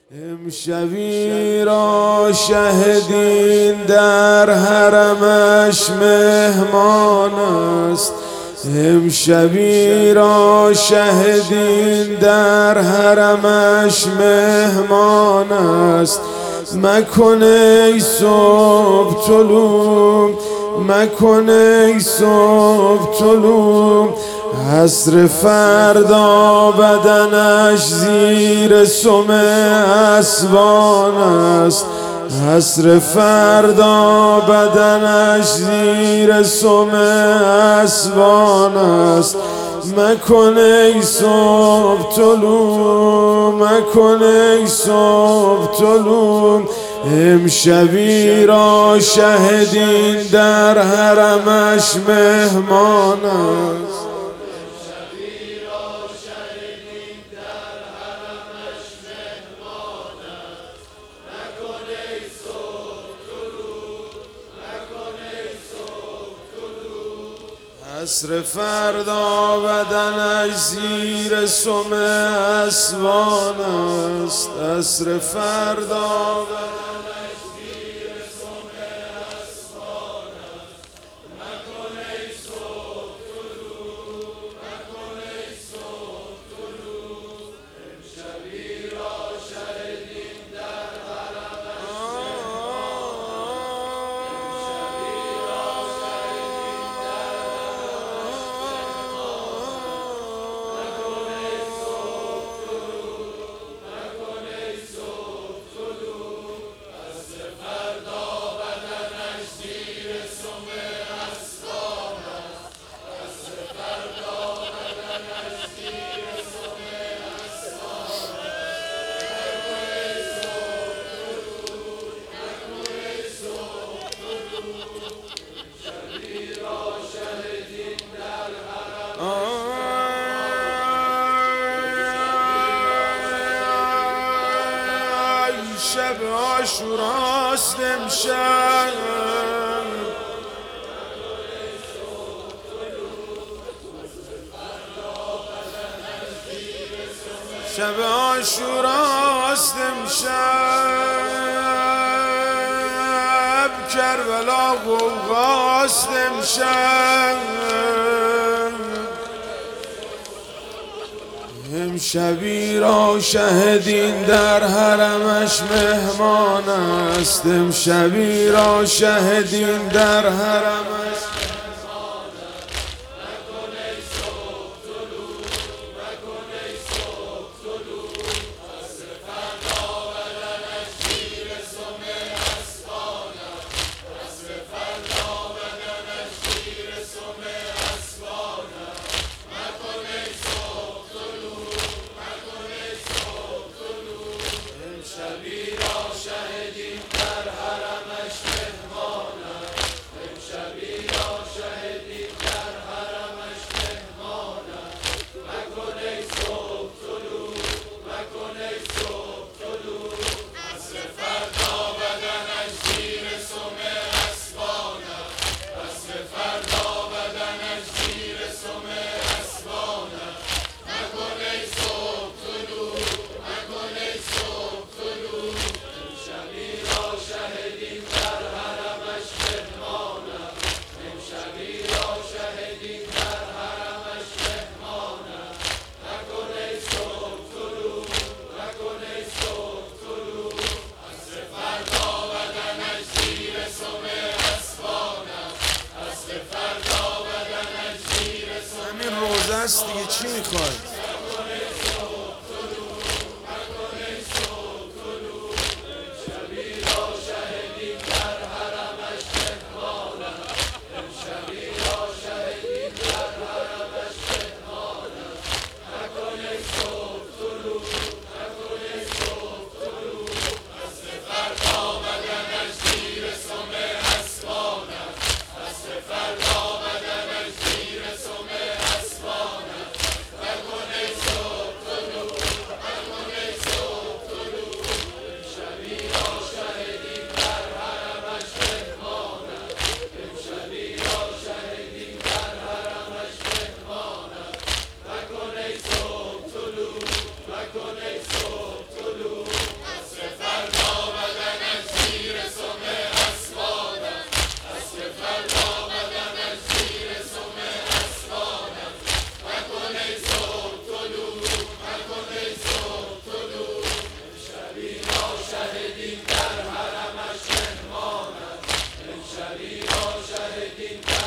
امشبی را شهدین در حرمش مهمان است. امشبی را شهدین در حرمش مهمان است. مکن ای صبح طلوع، مکن ای صبح طلوع. عصر فردا بدنش زیر سم اسبان است. عصر فردا بدنش زیر سم اسبان است. مکن ای صبح طلوع، مکن ای صبح طلوع. امشبی را شهدین در حرمش مهمان است. عصر فردا بدنش زیر سم اسبان است. عصر فردا بدنش زیر سم اسبان است. مکن ای صبح طلوع، مکن ای صبح طلوع. امشبی را شهدین در حرمش شب عاشوراست امشب. شب عاشوراست امشب. کربلا غوغاست امشب. امشبی را شهدین در حرمش مهمان است. امشبی را شهدین در حرمش مهمان است. مکن ای صبح طلوع، مکن ای صبح طلوع. عصر فردا بدنش زیر سم اسبان است. عصر فردا بدنش زیر سم اسبان است. مکن ای صبح طلوع، امشبی را شهدین در حرمش مهمان است. امشبی را شهدین در حرمش مهمان است. مکن ای صبح طلوع، مکن ای صبح طلوع. عصر فردا بدنش زیر سم اسبان است. عصر فردا بدنش زیر سم اسبان است. مکن ای صبح طلوع، مکن ای صبح طلوع. امشبی را شهدین در حرمش مهمان است. امشبی را شهدین در حرمش مهمان است. مکن ای صبح طلوع، مکن ای صبح طلوع. عصر فردا بدنش زیر سم اسبان است. عصر فردا بدنش زیر سم. همین روزه است دیگه، چی میخوای؟ شاهدیم